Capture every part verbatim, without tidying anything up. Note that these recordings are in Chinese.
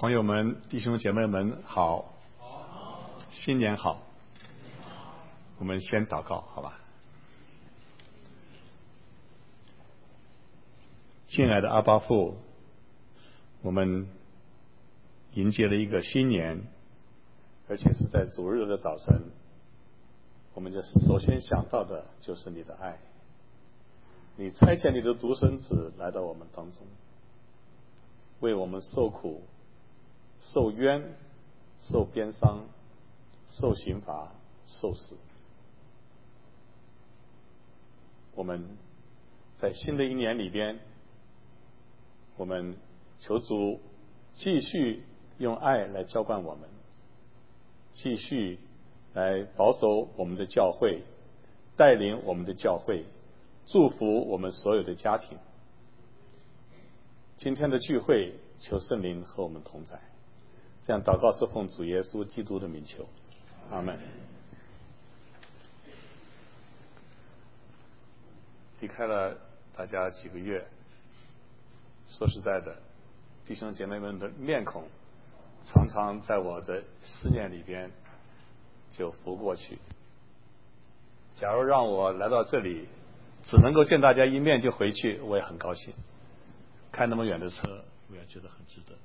朋友们、弟兄姐妹们好，新年好。我们先祷告，好吧？亲爱的阿爸父，我们迎接了一个新年，而且是在主日的早晨，我们就首先想到的就是你的爱。你差遣你的独生子来到我们当中，为我们受苦、受冤、受鞭伤、受刑罚、受死。我们在新的一年里边，我们求主继续用爱来浇灌我们，继续来保守我们的教会，带领我们的教会，祝福我们所有的家庭。今天的聚会，求圣灵和我们同在。这样祷告是奉主耶稣基督的名求，阿们。离开了大家几个月，说实在的，弟兄姐妹们的面孔常常在我的思念里边就浮过去。假如让我来到这里只能够见大家一面就回去，我也很高兴。开那么远的车，我也觉得很值得。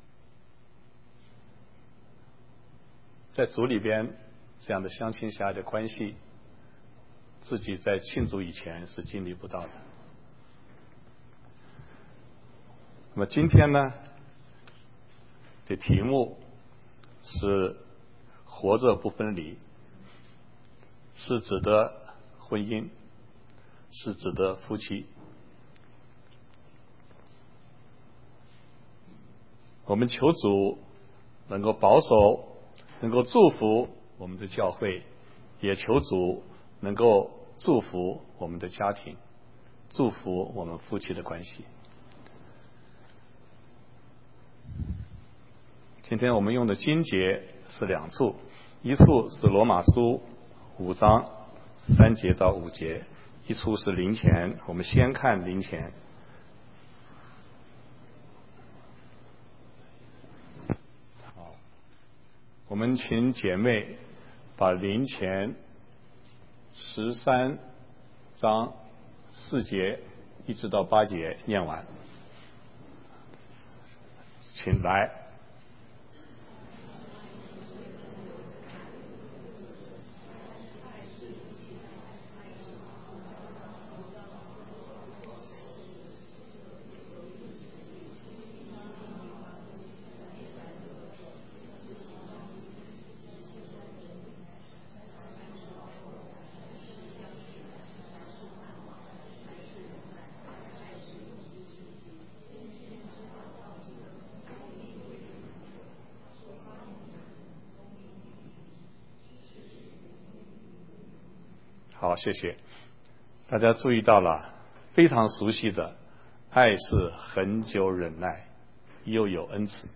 在主里边这样的相亲相爱的关系，自己在庆祝以前是经历不到的。那么今天呢的题目是活着不分离，是指的婚姻，是指的夫妻。我们求主能够保守，能够祝福我们的教会，也求主能够祝福我们的家庭，祝福我们夫妻的关系。今天我们用的经节是两处，一处是罗马书五章三节到五节，一处是灵前。我们先看灵前。好，我们请姐妹把灵前十三章四节一直到八节念完，请来。好，谢谢大家注意到了，非常熟悉的爱是恒久忍耐，又有恩慈。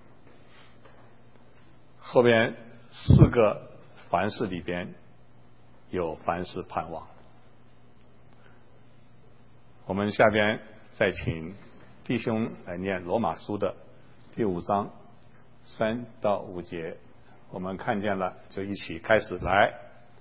后边四个凡事里边有凡事盼望。我们下边再请弟兄来念罗马书的第五章三到五节，我们看见了就一起开始来。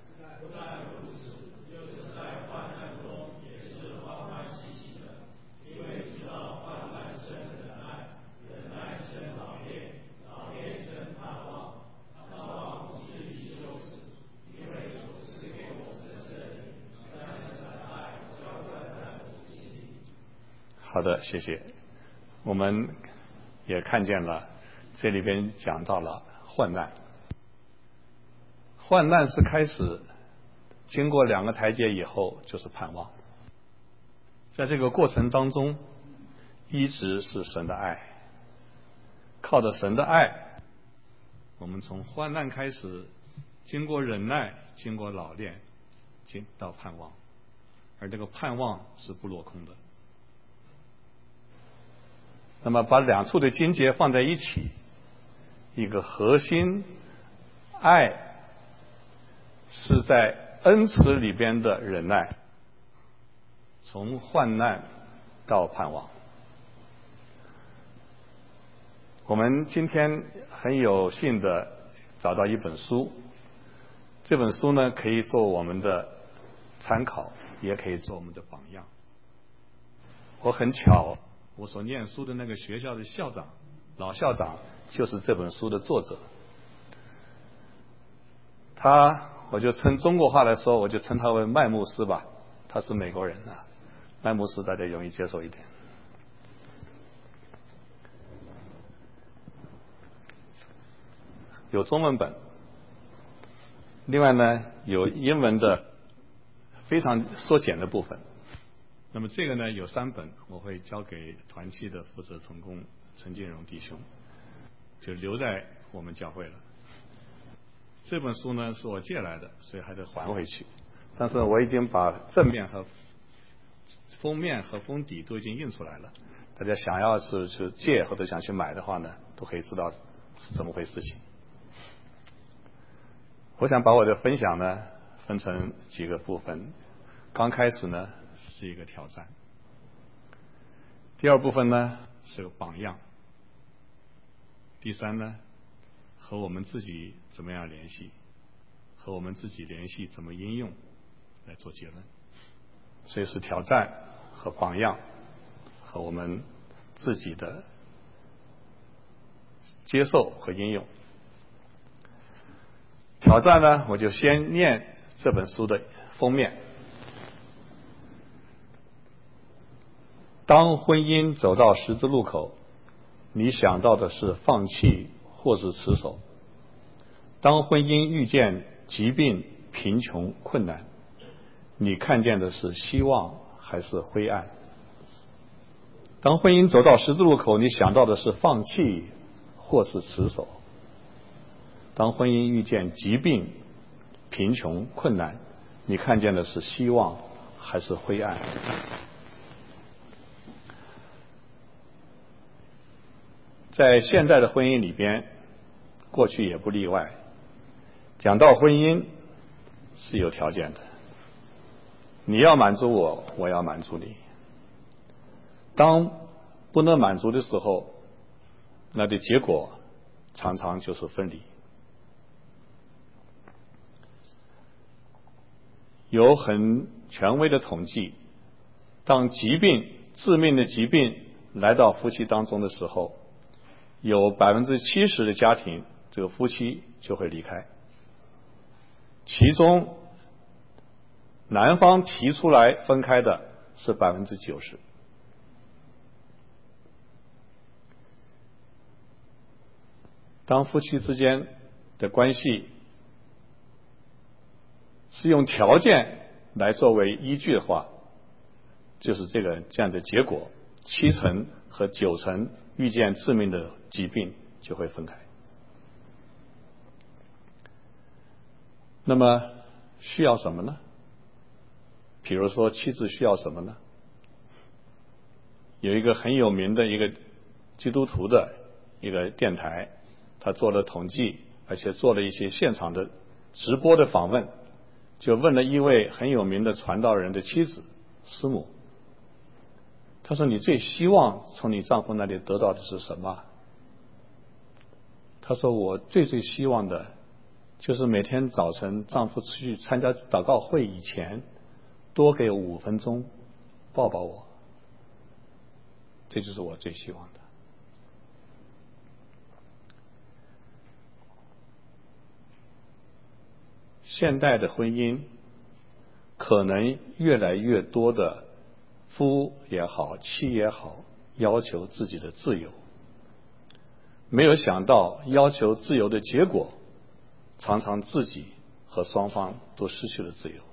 好的，谢谢。我们也看见了，这里边讲到了患难。患难是开始，经过两个台阶以后就是盼望。在这个过程当中，一直是神的爱，靠着神的爱，我们从患难开始，经过忍耐，经过老练，经到盼望，而这个盼望是不落空的。那么把两处的经节放在一起，一个核心爱是在恩慈里边的忍耐，从患难到盼望。 我们今天很有幸的找到一本书，这本书呢可以做我们的参考，也可以做我们的榜样。我很巧，我所念书的那个学校的校长，老校长就是这本书的作者。他，我就称中国话来说，我就称他为麦牧师吧。他是美国人啊，麦牧师大家容易接受一点。有中文本，另外呢有英文的非常缩减的部分。那么这个呢有三本，我会交给团契的负责同工陈建荣弟兄，就留在我们教会了。这本书呢是我借来的，所以还得还回去。但是我已经把正面和封面和封底都已经印出来了，大家想要是去借或者想去买的话呢，都可以知道是怎么回事情。我想把我的分享呢分成几个部分。刚开始呢是一个挑战，第二部分呢是个榜样，第三呢和我们自己怎么样联系，和我们自己联系怎么应用来做结论。所以是挑战和榜样和我们自己的接受和应用。挑战呢，我就先念这本书的封面。当婚姻走到十字路口，你想到的是放弃或是持守。当婚姻遇见疾病、贫穷、困难，你看见的是希望还是灰暗？当婚姻走到十字路口，你想到的是放弃或是持守。当婚姻遇见疾病、贫穷、困难，你看见的是希望还是灰暗？在现代的婚姻里边，过去也不例外，讲到婚姻是有条件的，你要满足我，我要满足你。当不能满足的时候，那的结果常常就是分离。有很权威的统计，当疾病、致命的疾病来到夫妻当中的时候，有百分之七十的家庭，这个夫妻就会离开。其中，男方提出来分开的是百分之九十。当夫妻之间的关系是用条件来作为依据的话，就是这个这样的结果，七成和九成遇见致命的疾病就会分开。那么需要什么呢？比如说妻子需要什么呢？有一个很有名的一个基督徒的一个电台，他做了统计，而且做了一些现场的直播的访问，就问了一位很有名的传道人的妻子师母，他说：你最希望从你丈夫那里得到的是什么？他说：我最最希望的就是每天早晨丈夫出去参加祷告会以前，多给五分钟抱抱我，这就是我最希望的。现代的婚姻可能越来越多的夫也好，妻也好，要求自己的自由，没有想到要求自由的结果，常常自己和双方都失去了自由。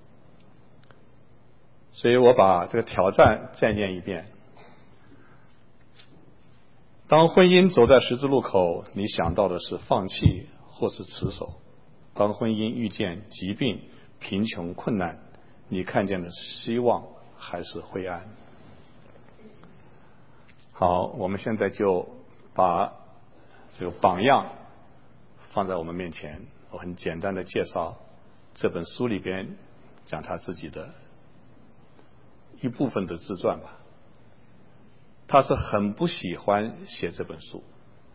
所以我把这个挑战再念一遍。当婚姻走在十字路口，你想到的是放弃或是持守。当婚姻遇见疾病、贫穷、困难，你看见的是希望还是灰暗？好，我们现在就把这个榜样放在我们面前。我很简单的介绍这本书里边讲他自己的一部分的自传吧。他是很不喜欢写这本书，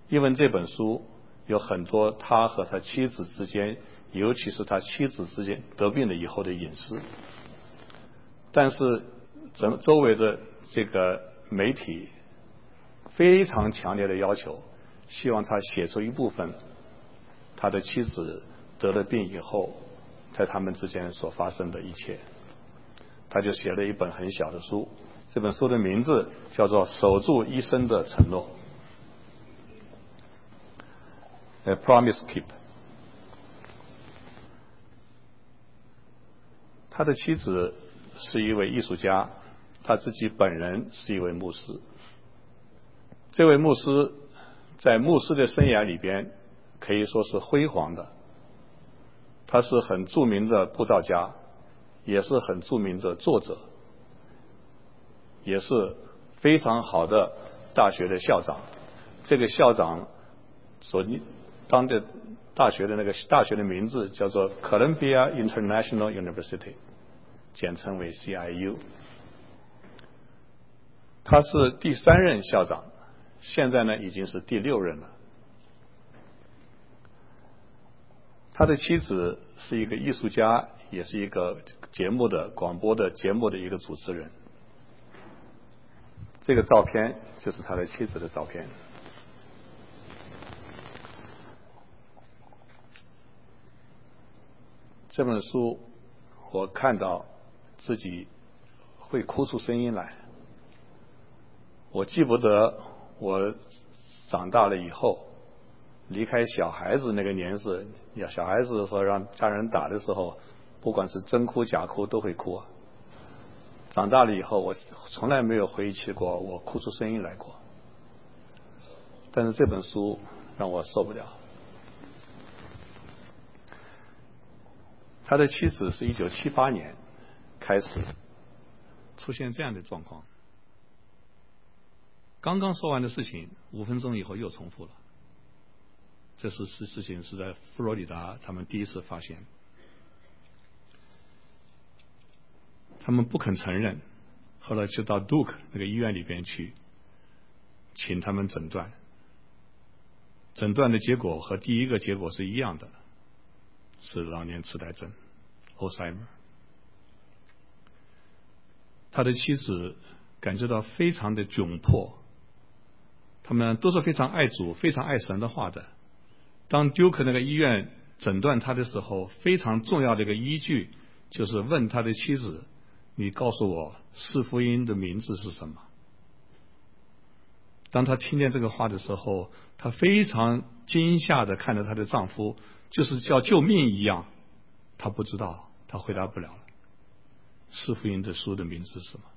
因为这本书有很多他和他妻子之间，尤其是他妻子之间得病了以后的隐私。但是整周围的这个媒体非常强烈的要求，希望他写出一部分他的妻子得了病以后在他们之间所发生的一切。他就写了一本很小的书，这本书的名字叫做《守住一生的承诺》A Promise Keep。 他的妻子是一位艺术家，他自己本人是一位牧师。这位牧师在牧师的生涯里边可以说是辉煌的，他是很著名的布道家，也是很著名的作者，也是非常好的大学的校长。这个校长所当的大学的那个大学的名字叫做 Columbia International University， 简称为 C I U。 他是第三任校长，现在呢已经是第六任了。他的妻子是一个艺术家，也是一个节目的广播的节目的一个主持人。这个照片就是他的妻子的照片。这本书我看到自己会哭出声音来。我记不得我长大了以后离开小孩子那个年纪，小孩子说让家人打的时候，不管是真哭假哭都会哭。长大了以后，我从来没有回忆起过我哭出声音来过。但是这本书让我受不了。他的妻子是一九七八年开始出现这样的状况，刚刚说完的事情，五分钟以后又重复了。这是事事情是在佛罗里达他们第一次发现，他们不肯承认，后来就到 Duke 那个医院里边去请他们诊断，诊断的结果和第一个结果是一样的，是老年痴呆症 Alzheimer。 他的妻子感觉到非常的窘迫，他们都是非常爱主非常爱神的话的。当 Duke 那个医院诊断他的时候，非常重要的一个依据就是问他的妻子，你告诉我四福音的名字是什么。当他听见这个话的时候，他非常惊吓地看着她的丈夫，就是叫救命一样，他不知道，他回答不了了。四福音的书的名字是什么？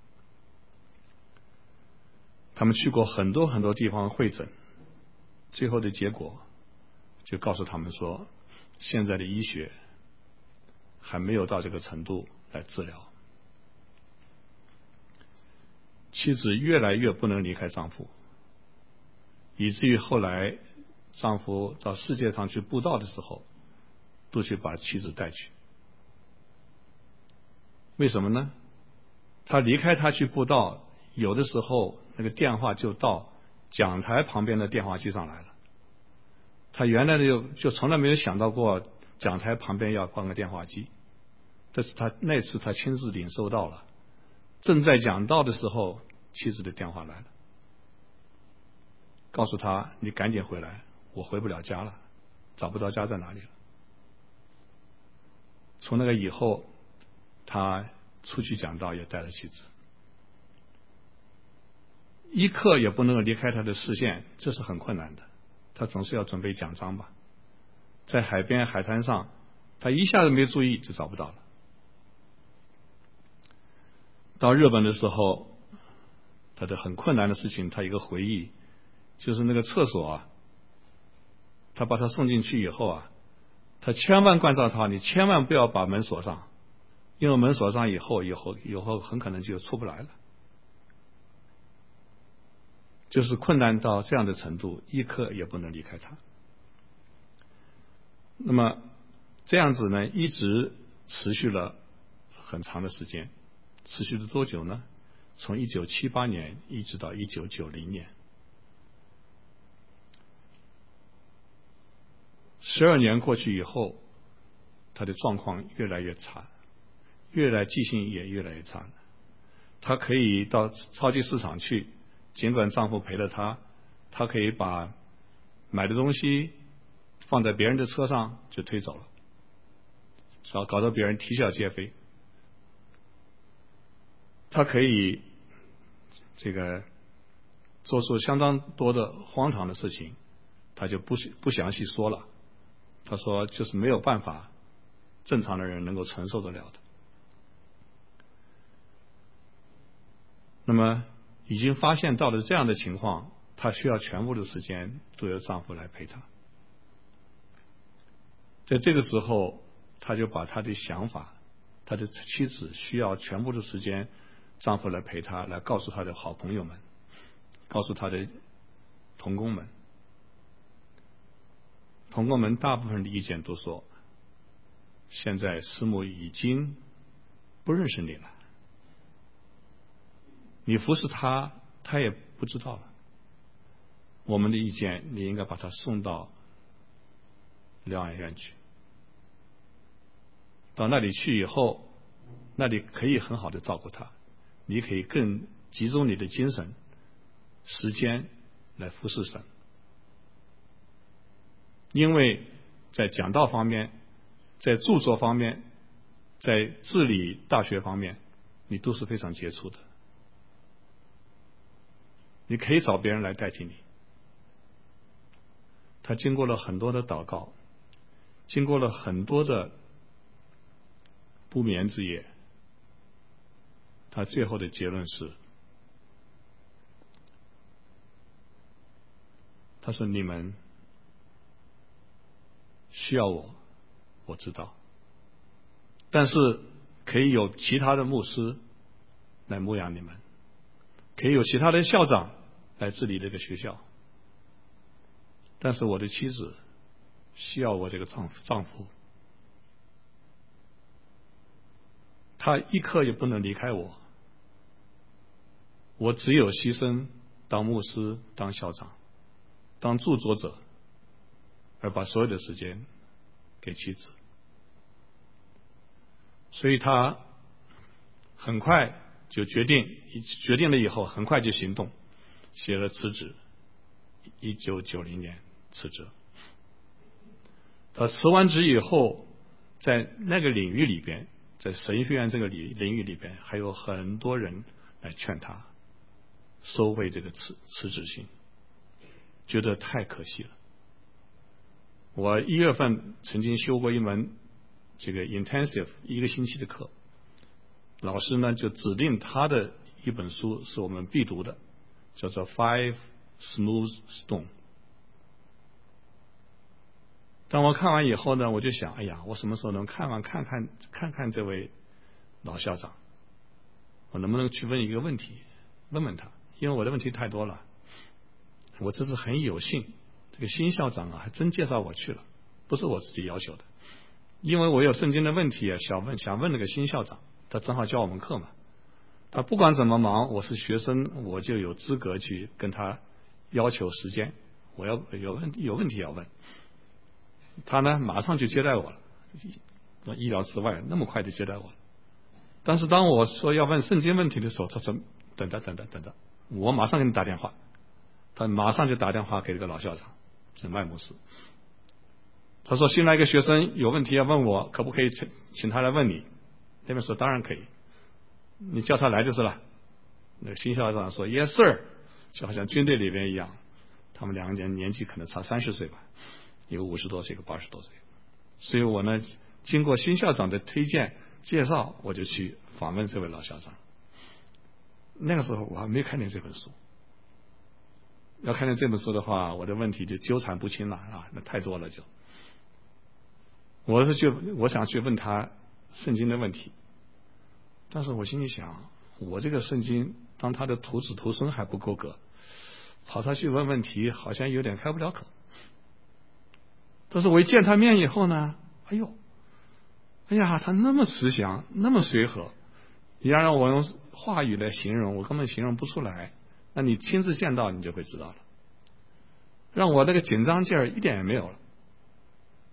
他们去过很多很多地方会诊，最后的结果就告诉他们说，现在的医学还没有到这个程度来治疗。妻子越来越不能离开丈夫，以至于后来丈夫到世界上去布道的时候，都去把妻子带去。为什么呢？他离开他去布道，有的时候那个电话就到讲台旁边的电话机上来了。他原来就就从来没有想到过讲台旁边要放个电话机，但是他那次他亲自领受到了。正在讲道的时候，妻子的电话来了，告诉他你赶紧回来，我回不了家了，找不到家在哪里了。从那个以后，他出去讲道也带了妻子，一刻也不能够离开他的视线，这是很困难的。他总是要准备奖章吧，在海边海滩上，他一下子没注意就找不到了。到日本的时候，他的很困难的事情，他一个回忆就是那个厕所啊，他把他送进去以后啊，他千万关照他，你千万不要把门锁上，因为门锁上以后以后以后很可能就出不来了。就是困难到这样的程度，一刻也不能离开他。那么这样子呢，一直持续了很长的时间。持续了多久呢？从一九七八年一直到一九九零年。 十二年过去以后，她的状况越来越差，越来记性也越来越差。她可以到超级市场去，尽管丈夫陪着她，她可以把买的东西放在别人的车上就推走了，搞搞得别人啼笑皆非。她可以这个做出相当多的荒唐的事情，她就不不详细说了。她说就是没有办法正常的人能够承受得了的。那么已经发现到了这样的情况，她需要全部的时间都由丈夫来陪她。在这个时候，她就把她的想法，她的妻子需要全部的时间丈夫来陪她，来告诉她的好朋友们，告诉她的同工们。同工们大部分的意见都说，现在师母已经不认识你了，你服侍他，他也不知道了。我们的意见，你应该把他送到疗养院去。到那里去以后，那里可以很好的照顾他，你可以更集中你的精神、时间来服侍神。因为在讲道方面，在著作方面，在治理大学方面，你都是非常杰出的。你可以找别人来代替你。他经过了很多的祷告，经过了很多的不眠之夜，他最后的结论是，他说你们需要我，我知道，但是可以有其他的牧师来牧养你们，可以有其他的校长来治理这个学校，但是我的妻子需要我这个丈夫丈夫，他一刻也不能离开我，我只有牺牲当牧师、当校长、当著作者，而把所有的时间给妻子。所以他很快就决定，决定了以后很快就行动，写了辞职。一九九零年辞职。他辞完职以后，在那个领域里边，在神学院这个领领域里边，还有很多人来劝他收回这个辞辞职信，觉得太可惜了。我一月份曾经修过一门这个 intensive 一个星期的课，老师呢就指定他的一本书是我们必读的，叫做 Five Smooth Stone。当我看完以后呢，我就想，哎呀，我什么时候能看完看看看看这位老校长，我能不能去问一个问题，问问他，因为我的问题太多了。我这次很有幸，这个新校长啊，还真介绍我去了，不是我自己要求的，因为我有圣经的问题啊，想问想问那个新校长，他正好教我们课嘛。他不管怎么忙，我是学生，我就有资格去跟他要求时间，我要有问有问题要问。他呢，马上就接待我了，意料之外，那么快就接待我了。但是当我说要问圣经问题的时候，他说等等等等等等，我马上给你打电话。他马上就打电话给这个老校长，是麦牧师。他说新来一个学生有问题要问我，可不可以请请他来问你？那边说当然可以，你叫他来就是了。那个新校长说 Yes sir， 就好像军队里边一样，他们两个人年纪可能差三十岁吧，一个五十多岁，一个八十多岁。所以我呢，经过新校长的推荐介绍，我就去访问这位老校长。那个时候我还没看见这本书，要看见这本书的话，我的问题就纠缠不清了啊，那太多了就。我是去，我想去问他圣经的问题，但是我心里想，我这个圣经当他的徒子徒孙还不够格，跑他去问问题，好像有点开不了口。但是我一见他面以后呢，哎呦，哎呀，他那么慈祥，那么随和，你要让我用话语来形容，我根本形容不出来。那你亲自见到，你就会知道了。让我那个紧张劲儿一点也没有了。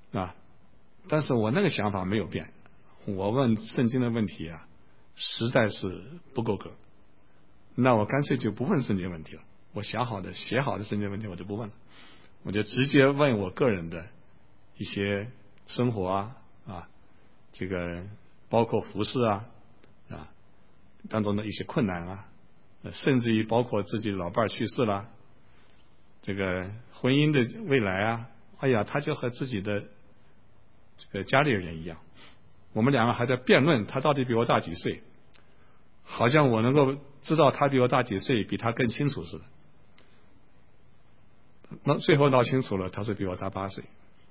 啊，但是我那个想法没有变，我问圣经的问题啊，实在是不够格，那我干脆就不问圣经问题了。我想好的、写好的圣经问题我就不问了，我就直接问我个人的一些生活啊啊，这个包括服饰啊啊当中的一些困难啊，甚至于包括自己老伴儿去世了，这个婚姻的未来啊，哎呀，他就和自己的这个家里人一样，我们两个还在辩论他到底比我大几岁，好像我能够知道他比我大几岁，比他更清楚似的。那最后闹清楚了，他是比我大八岁。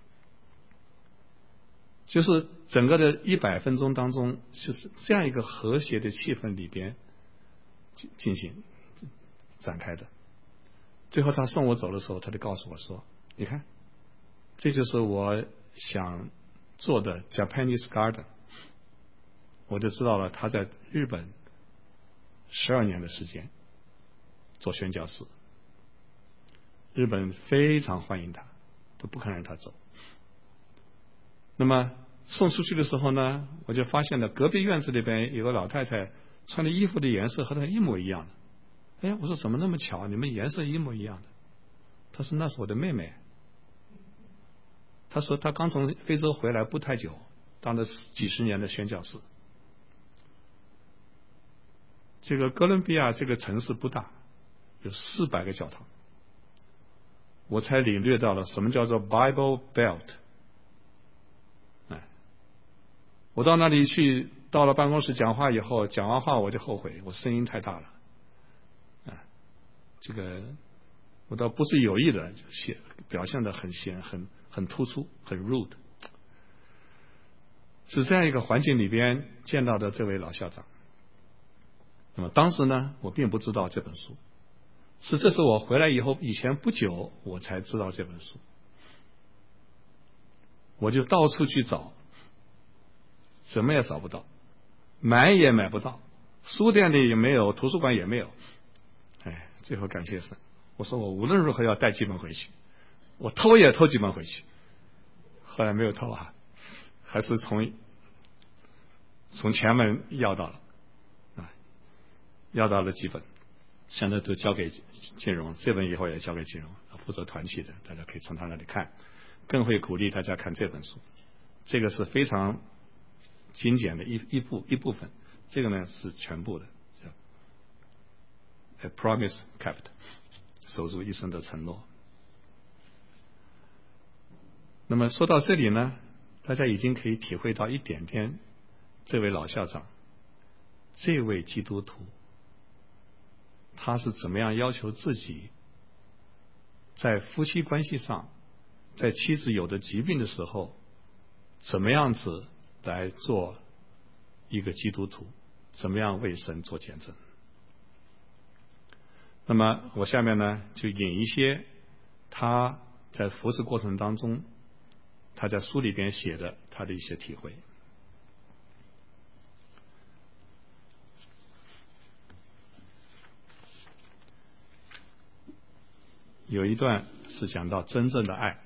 就是整个的一百分钟当中，就是这样一个和谐的气氛里边进进行展开的。最后他送我走的时候，他就告诉我说：“你看，这就是我想做的 Japanese Garden。”我就知道了他在日本十二年的时间做宣教士，日本非常欢迎他，都不肯让他走。那么送出去的时候呢，我就发现了隔壁院子里边有个老太太穿的衣服的颜色和她一模一样的。哎，我说怎么那么巧，你们颜色一模一样的？她说那是我的妹妹。她说她刚从非洲回来不太久，当了几十年的宣教士。这个哥伦比亚这个城市不大，有四百个教堂，我才领略到了什么叫做 Bible Belt。哎，我到那里去，到了办公室讲话以后，讲完话我就后悔，我声音太大了。哎，这个我倒不是有意的，就显表现得很显很很突出，很 rude。是这样一个环境里边见到的这位老校长。那么当时呢，我并不知道这本书，是这是我回来以后，以前不久我才知道这本书，我就到处去找，什么也找不到，买也买不到，书店里也没有，图书馆也没有。哎，最后感谢神，我说我无论如何要带几本回去，我偷也偷几本回去。后来没有偷啊，还是从从前门要到了。要到了几本，现在都交给金融，这本以后也交给金融，负责团契的，大家可以从他那里看，更会鼓励大家看这本书。这个是非常精简的一一部一部分，这个呢是全部的，叫 A Promise Kept， 守住一生的承诺。那么说到这里呢，大家已经可以体会到一点点这位老校长，这位基督徒他是怎么样要求自己在夫妻关系上，在妻子有的疾病的时候，怎么样子来做一个基督徒，怎么样为神做见证。那么我下面呢就引一些他在服侍过程当中，他在书里边写的他的一些体会。有一段是讲到真正的爱。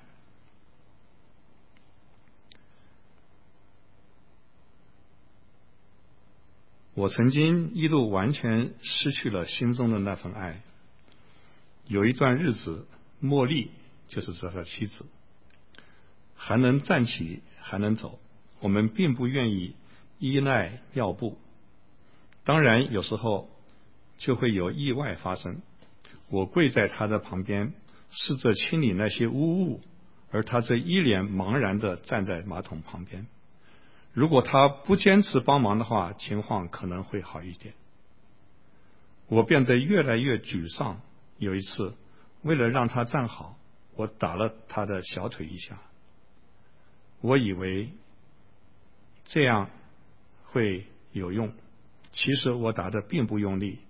我曾经一度完全失去了心中的那份爱。有一段日子，茉莉就是这个妻子，还能站起，还能走，我们并不愿意依赖药布。当然有时候就会有意外发生，我跪在他的旁边，试着清理那些污物，而他则一脸茫然地站在马桶旁边。如果他不坚持帮忙的话，情况可能会好一点。我变得越来越沮丧。有一次，为了让他站好，我打了他的小腿一下。我以为这样会有用，其实我打得并不用力，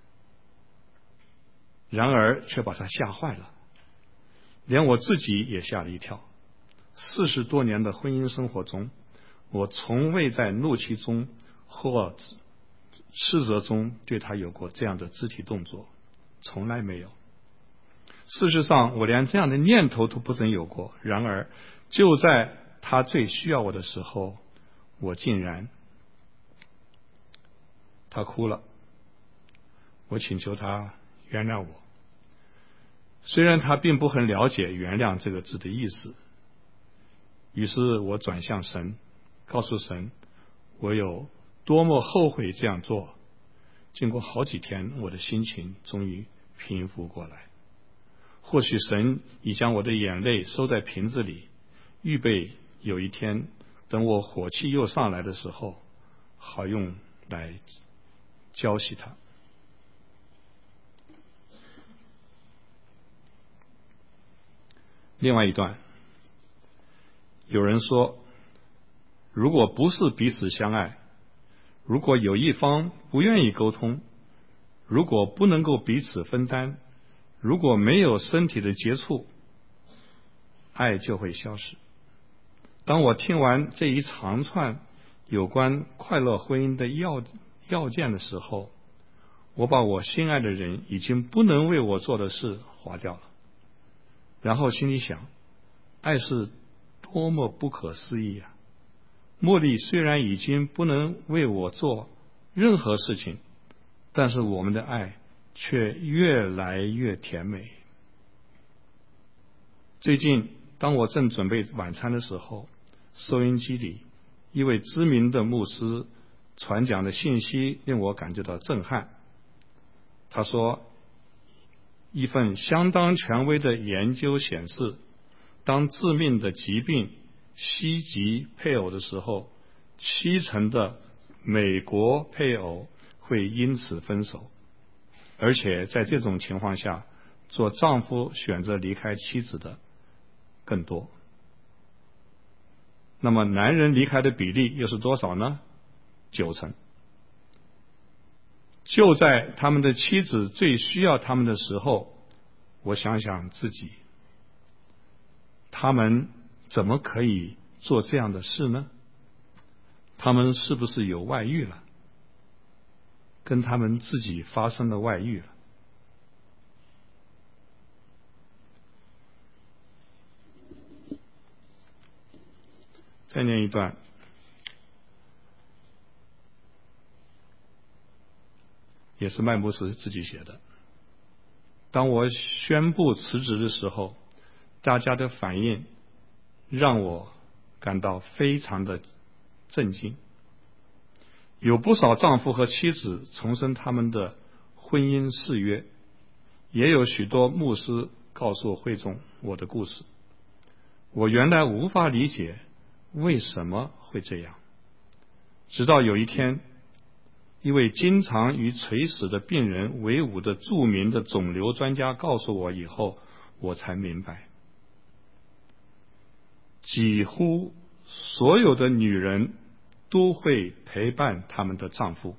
然而却把他吓坏了，连我自己也吓了一跳。四十多年的婚姻生活中，我从未在怒气中或斥责中对他有过这样的肢体动作，从来没有。事实上，我连这样的念头都不曾有过。然而，就在他最需要我的时候，我竟然……他哭了，我请求他原谅我。虽然他并不很了解原谅这个字的意思，于是我转向神，告诉神我有多么后悔这样做。经过好几天，我的心情终于平复过来。或许神已将我的眼泪收在瓶子里，预备有一天等我火气又上来的时候，好用来浇熄它。另外一段，有人说，如果不是彼此相爱，如果有一方不愿意沟通，如果不能够彼此分担，如果没有身体的接触，爱就会消失。当我听完这一长串有关快乐婚姻的要要件的时候，我把我心爱的人已经不能为我做的事划掉了，然后心里想，爱是多么不可思议啊！茉莉虽然已经不能为我做任何事情，但是我们的爱却越来越甜美。最近当我正准备晚餐的时候，收音机里一位知名的牧师传讲的信息令我感觉到震撼。他说，一份相当权威的研究显示，当致命的疾病袭击配偶的时候，七成的美国配偶会因此分手，而且在这种情况下，做丈夫选择离开妻子的更多。那么男人离开的比例又是多少呢？九成。就在他们的妻子最需要他们的时候，我想想自己，他们怎么可以做这样的事呢？他们是不是有外遇了？跟他们自己发生了外遇了？再念一段，也是麦牧师自己写的。当我宣布辞职的时候，大家的反应让我感到非常的震惊。有不少丈夫和妻子重申他们的婚姻誓约，也有许多牧师告诉会众我的故事。我原来无法理解为什么会这样，直到有一天，一位经常与垂死的病人为伍的著名的肿瘤专家告诉我以后，我才明白，几乎所有的女人都会陪伴他们的丈夫，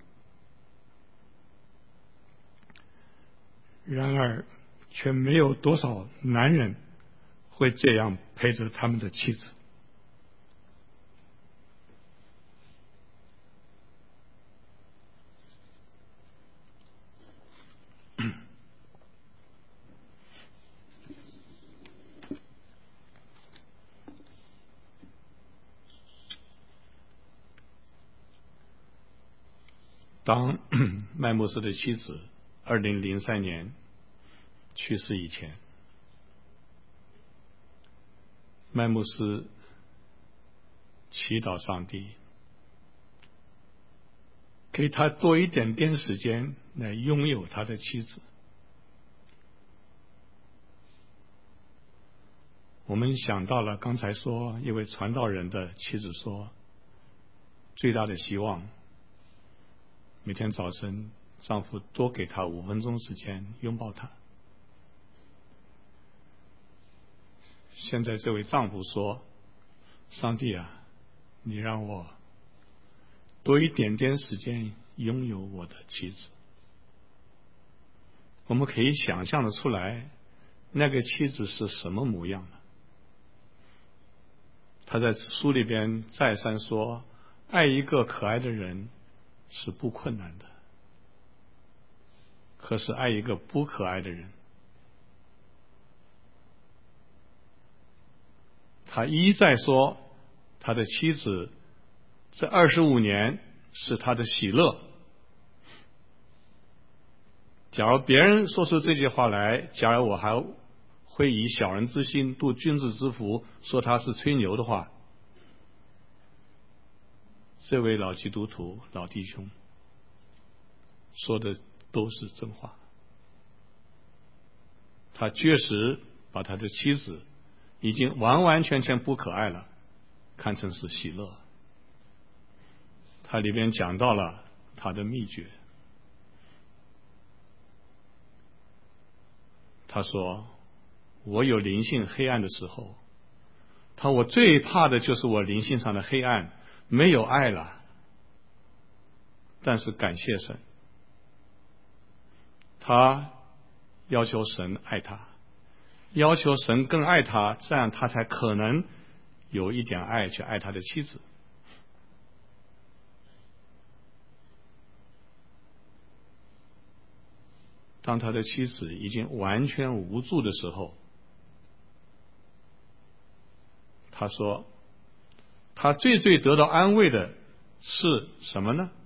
然而却没有多少男人会这样陪着他们的妻子。当麦牧斯的妻子二零零三年去世以前，麦牧斯祈祷上帝给他多一点点时间来拥有他的妻子。我们想到了刚才说一位传道人的妻子说，最大的希望每天早晨丈夫多给她五分钟时间拥抱她。现在这位丈夫说，上帝啊，你让我多一点点时间拥有我的妻子。我们可以想象得出来那个妻子是什么模样的。他在书里边再三说，爱一个可爱的人是不困难的，可是爱一个不可爱的人，他一再说他的妻子这二十五年是他的喜乐。假如别人说出这句话来，假如我还会以小人之心度君子之腹，说他是吹牛的话，这位老基督徒老弟兄说的都是真话。他确实把他的妻子已经完完全全不可爱了看成是喜乐。他里边讲到了他的秘诀。他说我有灵性黑暗的时候，他我最怕的就是我灵性上的黑暗，没有爱了。但是感谢神，他要求神爱他，要求神更爱他，这样他才可能有一点爱去爱他的妻子。当他的妻子已经完全无助的时候，他说他最最得到安慰的是什么呢？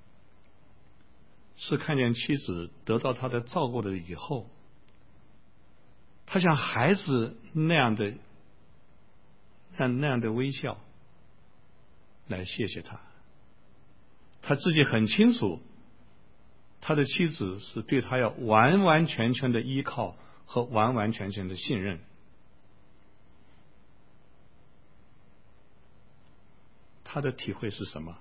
是看见妻子得到他的照顾了以后，他像孩子那样的那那样的微笑来谢谢他。他自己很清楚他的妻子是对他要完完全全的依靠和完完全全的信任。他的体会是什么？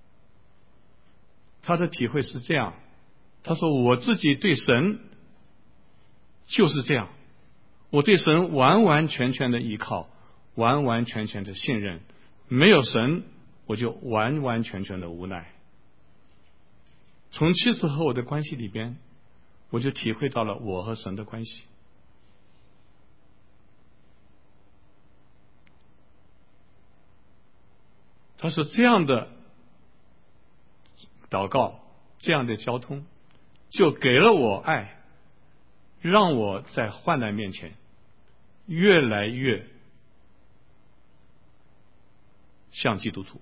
他的体会是这样，他说我自己对神就是这样，我对神完完全全的依靠，完完全全的信任，没有神我就完完全全的无奈。从妻子和我的关系里边，我就体会到了我和神的关系。他说这样的祷告，这样的交通，就给了我爱，让我在患难面前越来越像基督徒。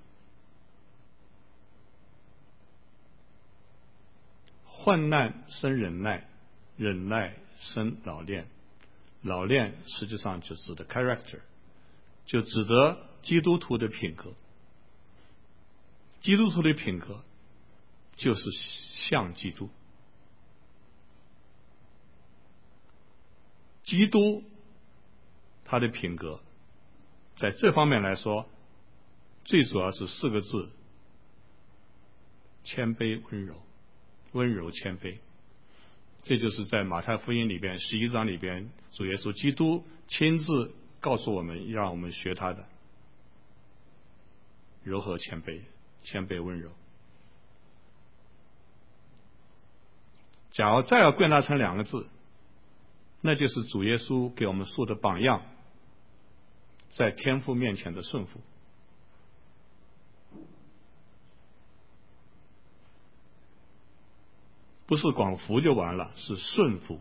患难生忍耐，忍耐生老练，老练实际上就指的 character， 就指的基督徒的品格。基督徒的品格就是像基督。基督他的品格在这方面来说，最主要是四个字：谦卑温柔。温柔谦卑，这就是在马太福音里边十一章里边主耶稣基督亲自告诉我们，让我们学他的柔和谦卑，谦卑温柔。假如再要归纳成两个字，那就是主耶稣给我们树的榜样，在天父面前的顺服。不是光服就完了，是顺服。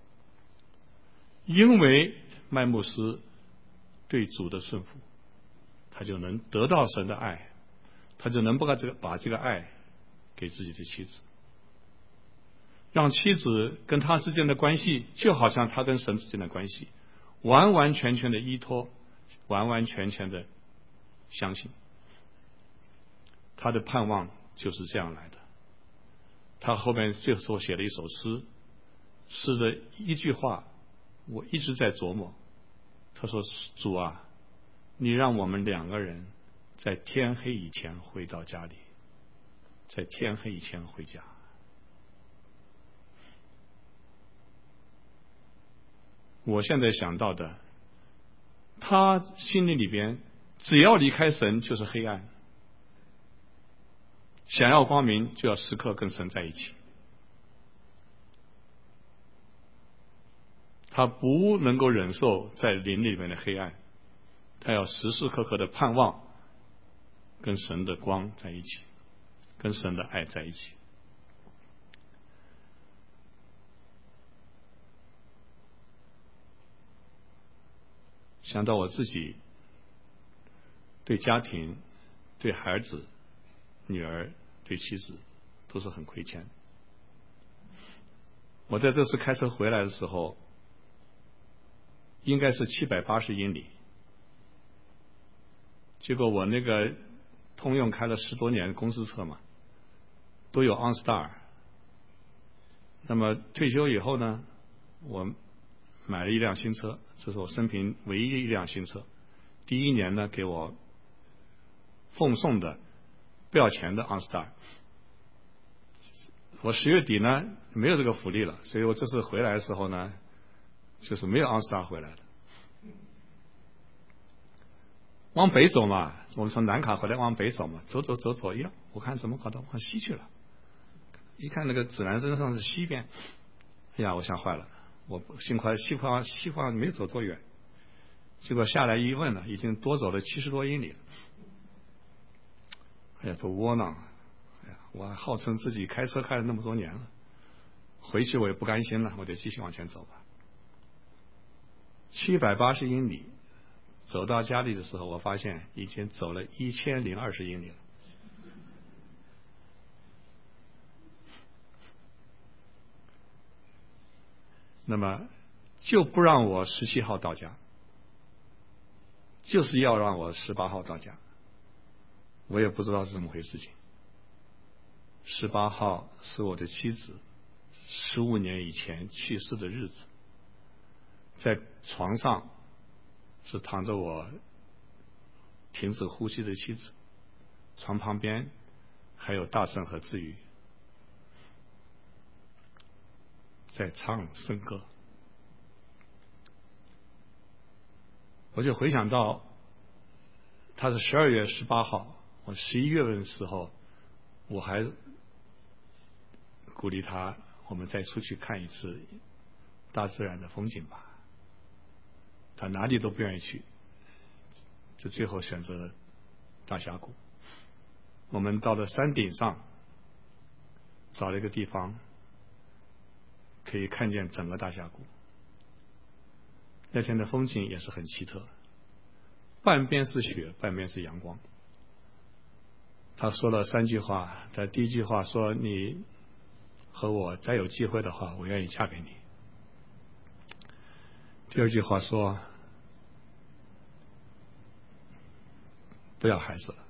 因为麦牧师对主的顺服，他就能得到神的爱，他就能把这个把这个爱给自己的妻子，让妻子跟他之间的关系就好像他跟神之间的关系，完完全全的依托，完完全全的相信。他的盼望就是这样来的。他后面最后写了一首诗，诗的一句话我一直在琢磨。他说主啊，你让我们两个人在天黑以前回到家里，在天黑以前回家。我现在想到的，他心里里边只要离开神就是黑暗，想要光明就要时刻跟神在一起。他不能够忍受在灵里面的黑暗，他要时时刻刻的盼望跟神的光在一起，跟神的爱在一起。想到我自己对家庭、对孩子、女儿、对妻子都是很亏欠。我在这次开车回来的时候，应该是七百八十英里，结果我那个通用开了十多年的公司车嘛，都有 OnStar。那么退休以后呢，我买了一辆新车，这是我生平唯一一辆新车。第一年呢，给我奉送的不要钱的 OnStar。我十月底呢没有这个福利了，所以我这次回来的时候呢，就是没有 OnStar 回来的。往北走嘛，我们从南卡回来往北走嘛，走走走走，呀，我看怎么搞到往西去了？一看那个指南针上是西边，哎呀，我想坏了，我幸亏西方西方没走多远，结果下来一问呢，已经多走了七十多英里了。哎呀，多窝囊！哎呀，我还号称自己开车开了那么多年了，回去我也不甘心了，我得继续往前走吧。七百八十英里，走到家里的时候，我发现已经走了一千零二十英里了。那么就不让我十七号到家，就是要让我十八号到家。我也不知道是怎么回事情。十八号是我的妻子十五年以前去世的日子，在床上是躺着我停止呼吸的妻子，床旁边还有大圣和志宇在唱圣歌。我就回想到他是十二月十八号，我十一月份的时候，我还鼓励他，我们再出去看一次大自然的风景吧。他哪里都不愿意去，就最后选择了大峡谷。我们到了山顶上，找了一个地方可以看见整个大峡谷。那天的风景也是很奇特，半边是雪，半边是阳光。他说了三句话，在第一句话说，你和我再有机会的话，我愿意嫁给你。第二句话说，不要孩子了。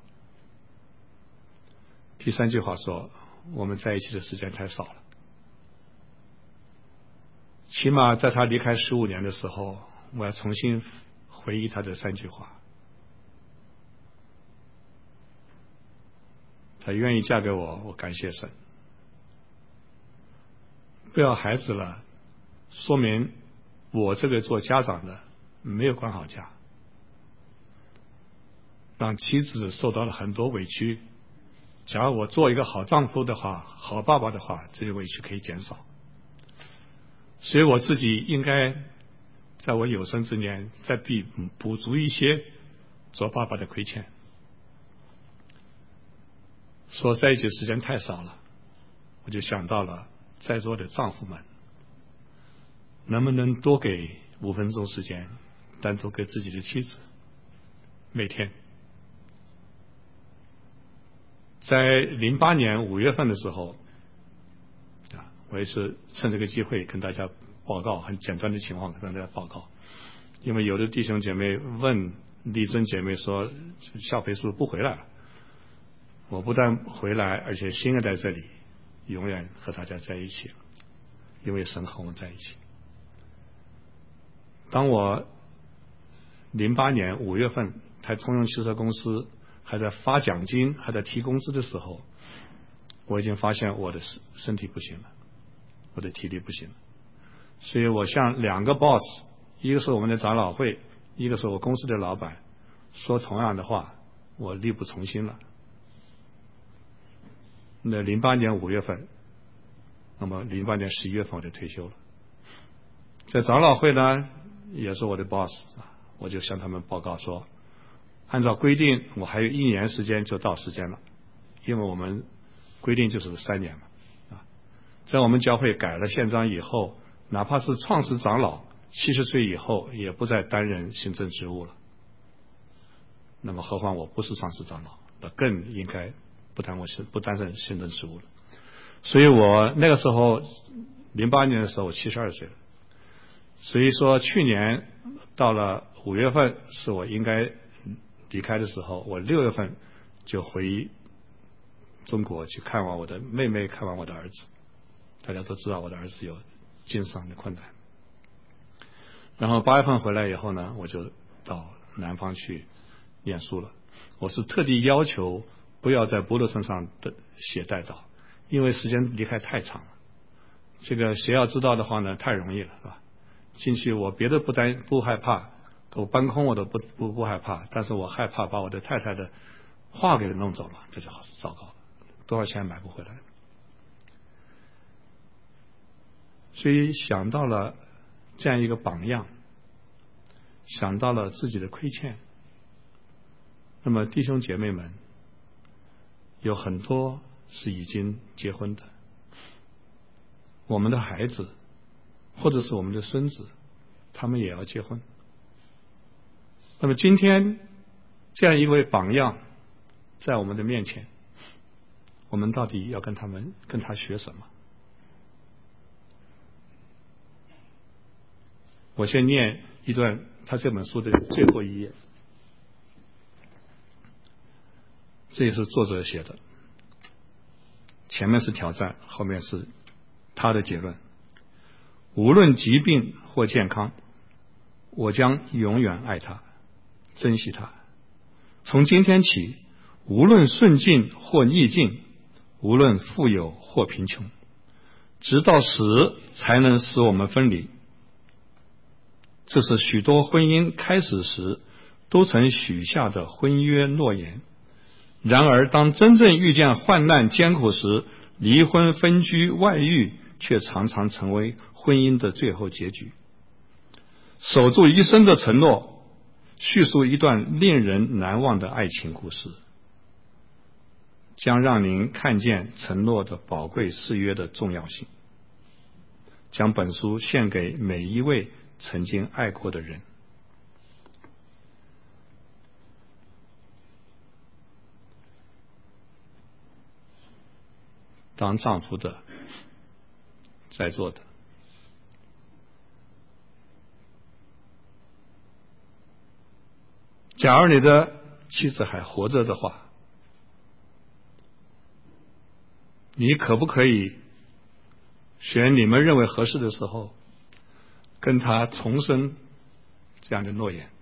第三句话说，我们在一起的时间太少了。起码在他离开十五年的时候，我要重新回忆他这三句话。他愿意嫁给我，我感谢神。不要孩子了，说明我这个做家长的没有管好家，让妻子受到了很多委屈。假如我做一个好丈夫的话，好爸爸的话，这些委屈可以减少。所以我自己应该在我有生之年再补补足一些做爸爸的亏欠。说在一起时间太少了，我就想到了在座的丈夫们，能不能多给五分钟时间单独给自己的妻子，每天。在零八年五月份的时候啊，我也是趁这个机会跟大家报告很简单的情况，跟大家报告。因为有的弟兄姐妹问丽珍姐妹说，孝培是不是不回来了？我不但回来，而且心也在这里，永远和大家在一起，因为神和我们在一起。当我零八年五月份在通用汽车公司还在发奖金，还在提工资的时候，我已经发现我的身体不行了，我的体力不行了。所以我向两个 boss， 一个是我们的长老会，一个是我公司的老板，说同样的话，我力不从心了。那零八年五月份，那么零八年十一月份我就退休了。在长老会呢，也是我的 boss， 我就向他们报告说，按照规定我还有一年时间就到时间了，因为我们规定就是三年嘛。啊，在我们教会改了宪章以后，哪怕是创始长老七十岁以后也不再担任行政职务了。 那么何况我不是创始长老，那更应该不担我不担任行政职务了。所以我那个时候零八年的时候我七十二岁了，所以说去年到了五月份是我应该离开的时候，我六月份就回中国去看望我的妹妹，看望我的儿子。大家都知道我的儿子有经商的困难。然后八月份回来以后呢，我就到南方去念书了。我是特地要求不要在博罗村上的写代祷，因为时间离开太长了。这个谁要知道的话呢，太容易了，是吧？进去我别的不担不害怕，我搬空我都不不不害怕，但是我害怕把我的太太的画给弄走了，这就好糟糕了，多少钱买不回来。所以想到了这样一个榜样，想到了自己的亏欠，那么弟兄姐妹们有很多是已经结婚的，我们的孩子或者是我们的孙子，他们也要结婚。那么今天这样一位榜样在我们的面前，我们到底要跟他们跟他学什么？我先念一段他这本书的最后一页，这也是作者写的，前面是挑战，后面是他的结论。无论疾病或健康，我将永远爱他，珍惜他。从今天起，无论顺境或逆境，无论富有或贫穷，直到死才能使我们分离。这是许多婚姻开始时都曾许下的婚约诺言。然而当真正遇见患难艰苦时，离婚、分居、外遇却常常成为婚姻的最后结局。守住一生的承诺，叙述一段令人难忘的爱情故事，将让您看见承诺的宝贵誓约的重要性，将本书献给每一位曾经爱过的人。当丈夫的，在座的，假如你的妻子还活着的话，你可不可以选你们认为合适的时候跟他重申这样的诺言？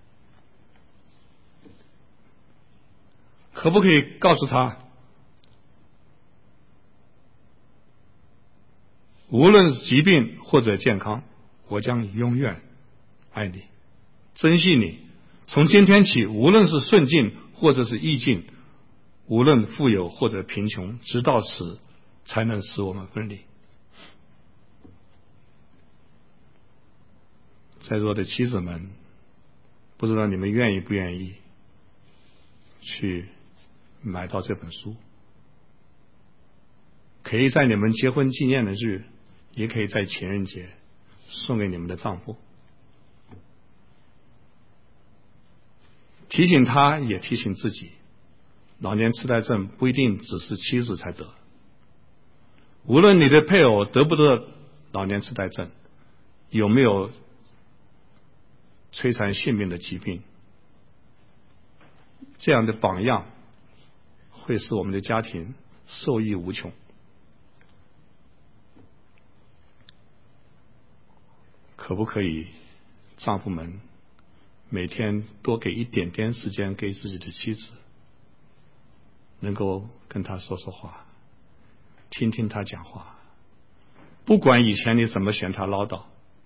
可不可以告诉他，无论疾病或者健康，我将永远爱你，珍惜你。从今天起，无论是顺境或者是逆境，无论富有或者贫穷，直到死才能使我们分离。在座的妻子们，不知道你们愿意不愿意去买到这本书，可以在你们结婚纪念的日，也可以在情人节送给你们的丈夫，提醒他也提醒自己，老年痴呆症不一定只是妻子才得，无论你的配偶得不得老年痴呆症，有没有摧残性命的疾病，这样的榜样会使我们的家庭受益无穷。可不可以丈夫们每天多给一点点时间给自己的妻子，能够跟她说说话，听听她讲话，不管以前你怎么嫌她唠叨，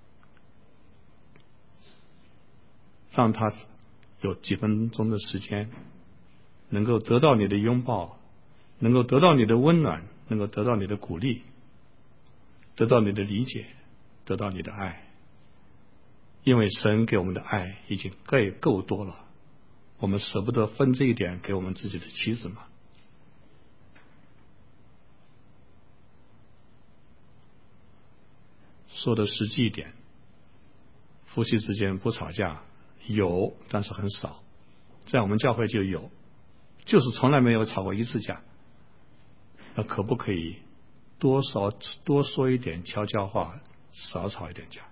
让她有几分钟的时间能够得到你的拥抱，能够得到你的温暖，能够得到你的鼓励，得到你的理解，得到你的爱。因为神给我们的爱已经够够多了，我们舍不得分这一点给我们自己的妻子吗？说的实际一点，夫妻之间不吵架有，但是很少。 在我们教会就有，就是从来没有吵过一次架。那可不可以多少多说一点悄悄话，少吵一点架？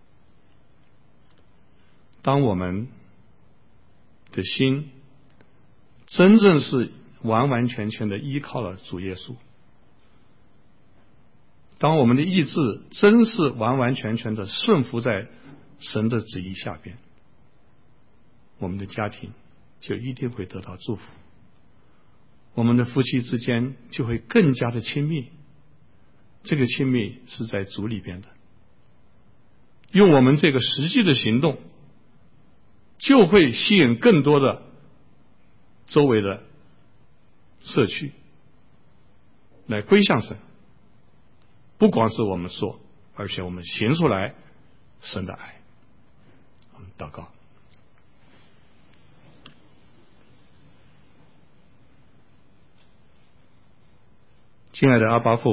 当我们的心真正是完完全全的依靠了主耶稣，当我们的意志真是完完全全的顺服在神的旨意下边，我们的家庭就一定会得到祝福，我们的夫妻之间就会更加的亲密。这个亲密是在主里边的，用我们这个实际的行动，就会吸引更多的周围的社区来归向神。不光是我们说，而且我们行出来神的爱。我们祷告。亲爱的阿爸父，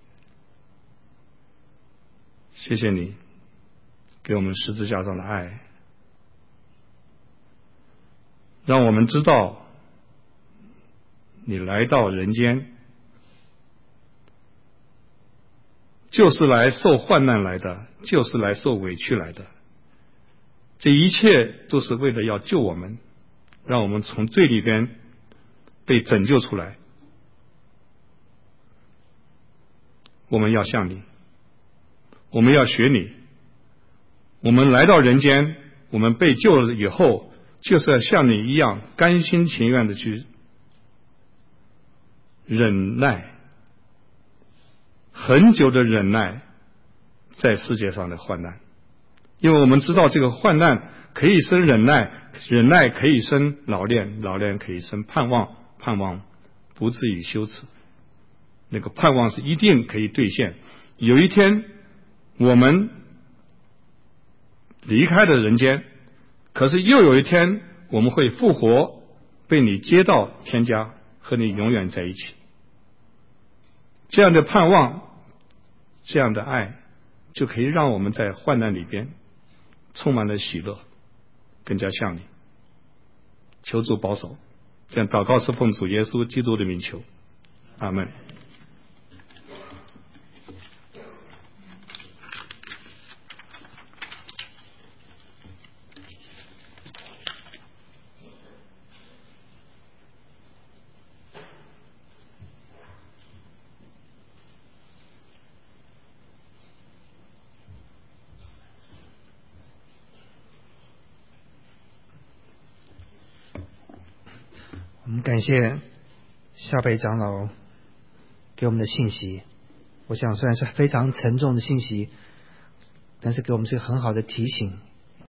谢谢你给我们十字架上的爱，让我们知道你来到人间就是来受患难来的，就是来受委屈来的，这一切都是为了要救我们，让我们从罪里边被拯救出来。我们要像你，我们要学你，我们来到人间，我们被救了以后，就是要像你一样甘心情愿的去忍耐，很久的忍耐在世界上的患难。因为我们知道这个患难可以生忍耐，忍耐可以生老练，老练可以生盼望，盼望不至于羞耻。那个盼望是一定可以兑现，有一天我们离开了人间，可是又有一天我们会复活，被你接到天家，和你永远在一起。这样的盼望，这样的爱，就可以让我们在患难里边充满了喜乐，更加像你。求主保守，这样祷告是奉主耶稣基督的名求，阿们。 我们感谢夏北长老给我们的信息，我想虽然是非常沉重的信息，但是给我们是很好的提醒，